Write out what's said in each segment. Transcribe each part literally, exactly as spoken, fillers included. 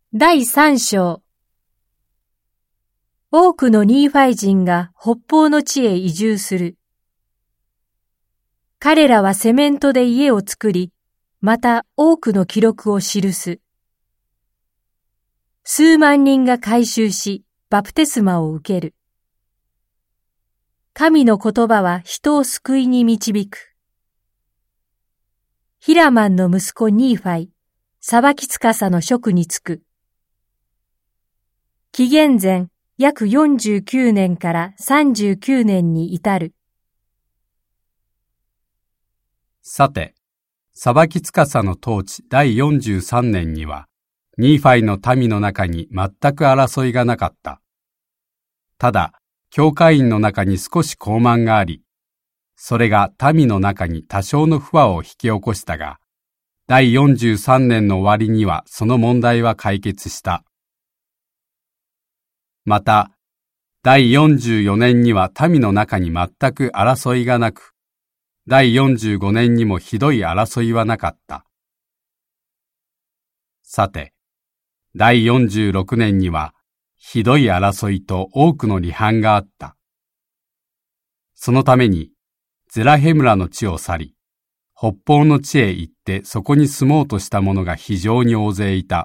だいさん章。多くのニーファイ人が北方の地へ移住する。彼らはセメントで家を作り、また多くの記録を記す。数万人が改宗し、バプテスマを受ける。神の言葉は人を救いに導く。ヒラマンの息子ニーファイ、裁き司の職に就く。紀元前約よんじゅうきゅうねんからさんじゅうきゅうねんに至る。 さて、裁き司の統治だいよんじゅうさんねんには、ニーファイの民の中に全く争いがなかった。ただ、教会員の中に少し傲慢があり、それが民の中に多少の不和を引き起こしたが、だいよんじゅうさんねんの終わりにはその問題は解決した。また、だいよんじゅうよねんには民の中に全く争いがなく、だいよんじゅうごねんにもひどい争いはなかった。さて、だいよんじゅうろくねんにはひどい争いと多くの離反があった。そのために、ゼラヘムラの地を去り、北方の地へ行ってそこに住もうとした者が非常に大勢いた。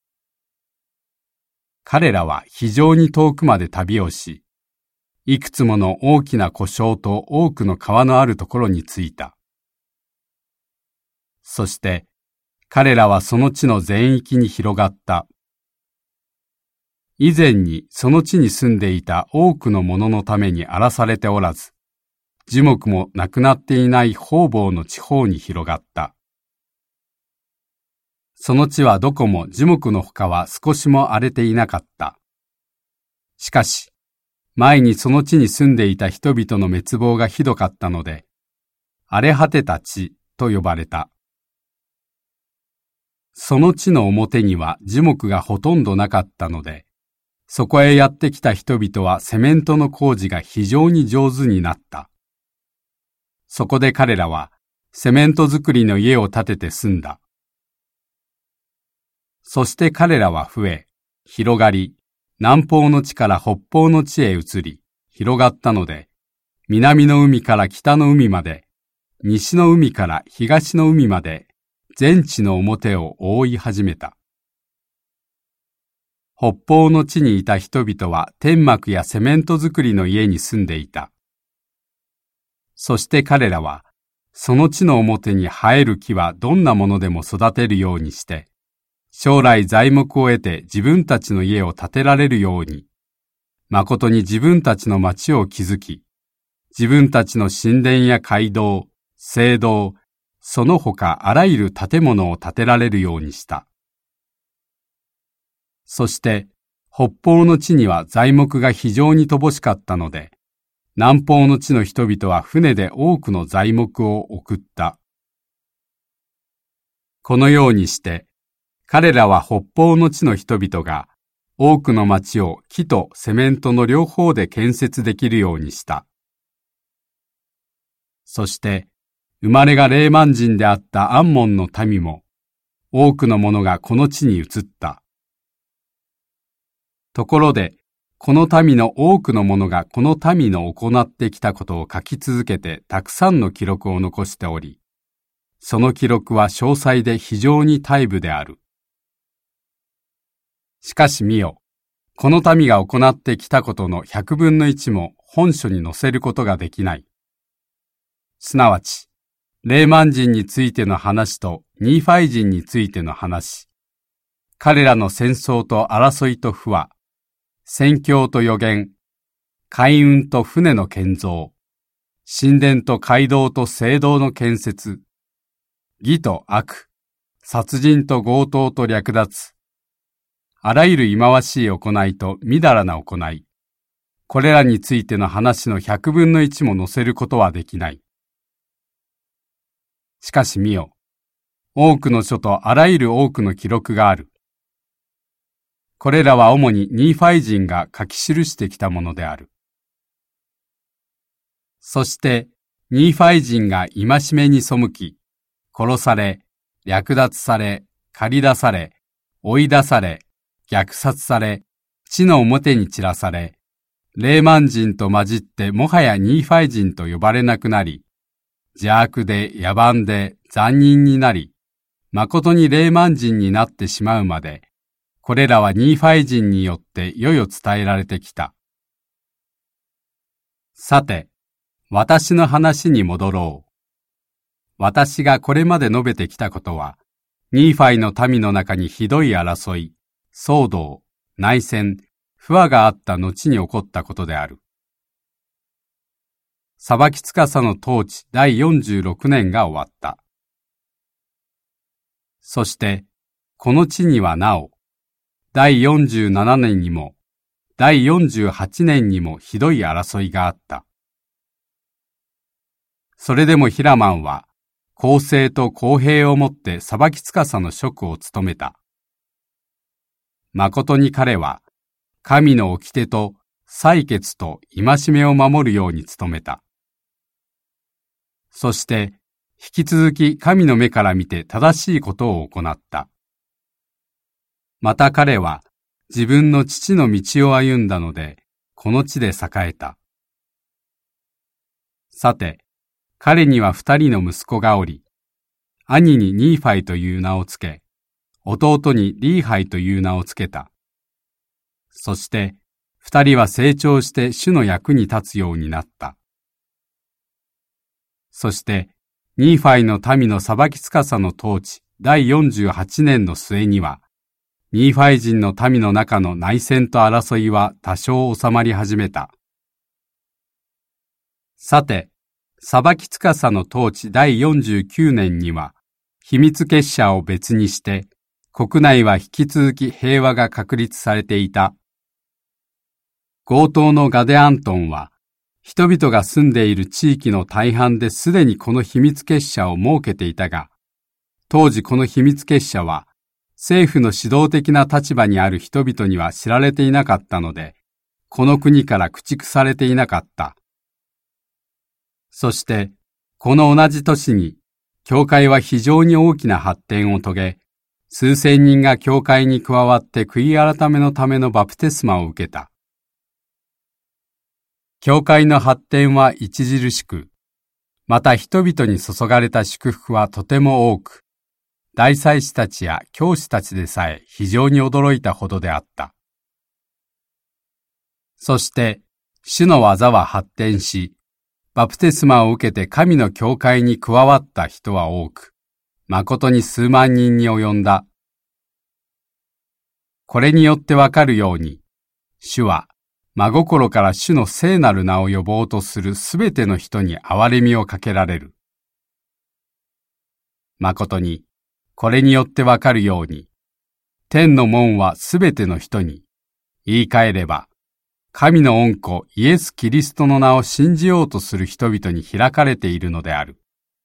彼らは非常に遠くまで旅をし、いくつもの大きな湖沼と多くの川のあるところに着いた。そして、彼らはその地の全域に広がった。以前にその地に住んでいた多くの者のために荒らされておらず、樹木もなくなっていない方々の地方に広がった。その地はどこも樹木のほかは少しも荒れていなかった。しかし、前にその地に住んでいた人々の滅亡がひどかったので、荒れ果てた地と呼ばれた。その地の表には樹木がほとんどなかったので、そこへやってきた人々はセメントの工事が非常に上手になった。そこで彼らはセメント作りの家を建てて住んだ。そして彼らは増え、広がり、南方の地から北方の地へ移り、広がったので、南の海から北の海まで、西の海から東の海まで、全地の表を覆い始めた。北方の地にいた人々は天幕やセメント作りの家に住んでいた。そして彼らは、その地の表に生える木はどんなものでも育てるようにして、将来材木を得て自分たちの家を建てられるように、誠に自分たちの町を築き、自分たちの神殿や街道、聖堂、その他あらゆる建物を建てられるようにした。そして、北方の地には材木が非常に乏しかったので、南方の地の人々は船で多くの材木を送った。このようにして、彼らは北方の地の人々が多くの町を木とセメントの両方で建設できるようにした。そして、生まれがレーマン人であったアンモンの民も、多くの者がこの地に移った。ところで、この民の多くの者がこの民の行ってきたことを書き続けてたくさんの記録を残しており、その記録は詳細で非常に大部である。しかし見よ、この民が行ってきたことの百分の一も本書に載せることができない。すなわち、レーマン人についての話とニーファイ人についての話、彼らの戦争と争いと不和、宣教と預言、海運と船の建造、神殿と街道と聖堂の建設、義と悪、殺人と強盗と略奪、あらゆる忌まわしい行いとみだらな行い、これらについての話の百分の一も載せることはできない。しかし見よ、多くの書とあらゆる多くの記録がある。これらは主にニーファイ人が書き記してきたものである。そして、ニーファイ人が戒めに背き、殺され、略奪され、駆り出され、追い出され、 虐殺され、地の表に散らされ、レーマン人と混じってもはやニーファイ人と呼ばれなくなり、邪悪で野蛮で残忍になり、誠にレーマン人になってしまうまで、これらはニーファイ人によって世々伝えられてきた。さて、私の話に戻ろう。私がこれまで述べてきたことは、ニーファイの民の中にひどい争い、騒動、内戦、不和があった後に起こったことである。裁き司の統治だいよんじゅうろくねんが終わった。そして、この地にはなお、だいよんじゅうななねんにも、だいよんじゅうはちねんにもひどい争いがあった。それでもヒラマンは、公正と公平をもって裁き司の職を務めた。誠に彼は、神の掟と裁決と戒めを守るように努めた。そして、引き続き神の目から見て正しいことを行った。また彼は、自分の父の道を歩んだので、この地で栄えた。さて、彼には二人の息子がおり、兄にニーファイという名をつけ、弟にリーハイという名をつけた。そして、二人は成長して主の役に立つようになった。そして、ニーファイの民の裁き司の統治だいよんじゅうはちねんの末には、ニーファイ人の民の中の内戦と争いは多少収まり始めた。さて、裁き司の統治だいよんじゅうきゅうねんには、秘密結社を別にして、国内は引き続き平和が確立されていた。強盗のガデアントンは、人々が住んでいる地域の大半ですでにこの秘密結社を設けていたが、当時この秘密結社は、政府の指導的な立場にある人々には知られていなかったので、この国から駆逐されていなかった。そして、この同じ年に、教会は非常に大きな発展を遂げ、数千人が教会に加わって悔い改めのためのバプテスマを受けた。教会の発展は著しく、また人々に注がれた祝福はとても多く、大祭司たちや教師たちでさえ非常に驚いたほどであった。そして、主の技は発展し、バプテスマを受けて神の教会に加わった人は多く、誠に数万人に及んだ。これによってわかるように、主は真心から主の聖なる名を呼ぼうとするすべての人に憐れみをかけられる。誠に、これによってわかるように、天の門はすべての人に、言い換えれば、神の御子イエス・キリストの名を信じようとする人々に開かれているのである。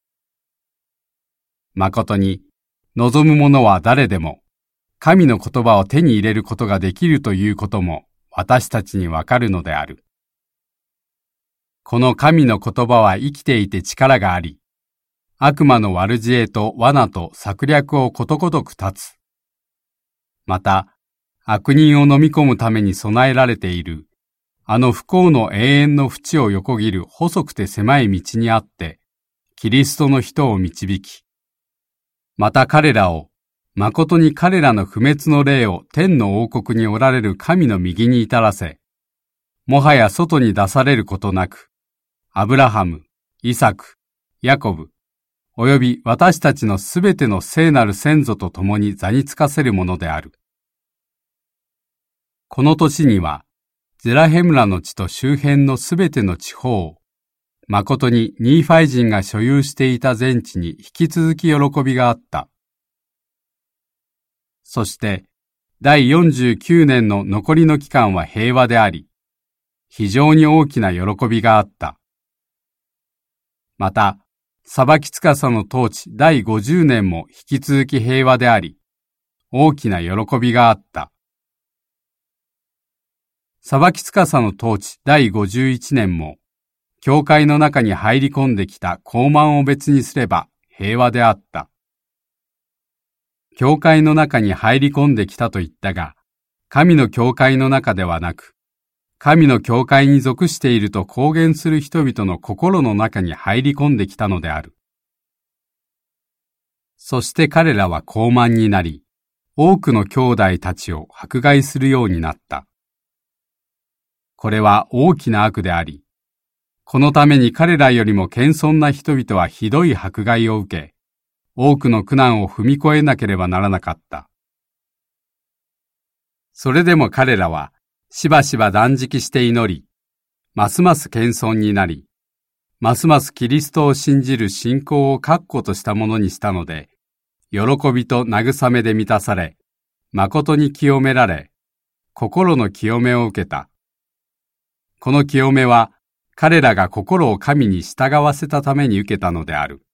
誠に、望む者は誰でも、神の言葉を手に入れることができるということも私たちにわかるのである。この神の言葉は生きていて力があり、悪魔の悪知恵と罠と策略をことごとく断つ。また、悪人を飲み込むために備えられている、あの不幸の永遠の淵を横切る細くて狭い道にあって、キリストの人を導き、また彼らを、誠に彼らの不滅の霊を天の王国におられる神の右に至らせ、もはや外に出されることなく、アブラハム、イサク、ヤコブ、および私たちのすべての聖なる先祖と共に座につかせるものである。この年には、ゼラヘムラの地と周辺のすべての地方を、誠にニーファイ人が所有していた全地に引き続き喜びがあった。そして、だいよんじゅうきゅうねんの残りの期間は平和であり、非常に大きな喜びがあった。また、裁き司の統治だいごじゅうねんも引き続き平和であり、大きな喜びがあった。裁き司の統治だいごじゅういちねんも、教会の中に入り込んできた高慢を別にすれば平和であった。教会の中に入り込んできたと言ったが、 神の教会の中ではなく、神の教会に属していると公言する人々の心の中に入り込んできたのである。そして彼らは傲慢になり、多くの兄弟たちを迫害するようになった。これは大きな悪であり、このために彼らよりも謙遜な人々はひどい迫害を受け、多くの苦難を踏み越えなければならなかった。それでも彼らはしばしば断食して祈り、ますます謙遜になり、ますますキリストを信じる信仰を確固としたものにしたので、喜びと慰めで満たされ、誠に清められ、心の清めを受けた。この清めは、彼らが心を神に従わせたために受けたのである。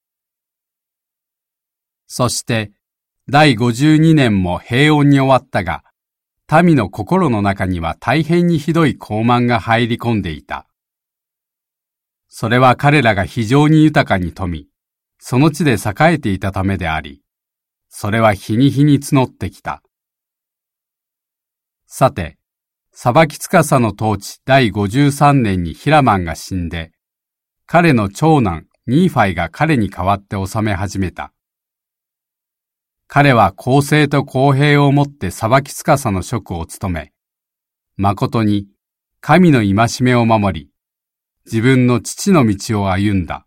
そして、第ごじゅうにねんも平穏に終わったが、民の心の中には大変にひどい傲慢が入り込んでいた。それは彼らが非常に豊かに富み、その地で栄えていたためであり、それは日に日に募ってきた。さて、裁き司の統治第ごじゅうさんねんにヒラマンが死んで、彼の長男ニーファイが彼に代わって治め始めた。彼は公正と公平をもって裁き司の職を務め、誠に神の戒めを守り、自分の父の道を歩んだ。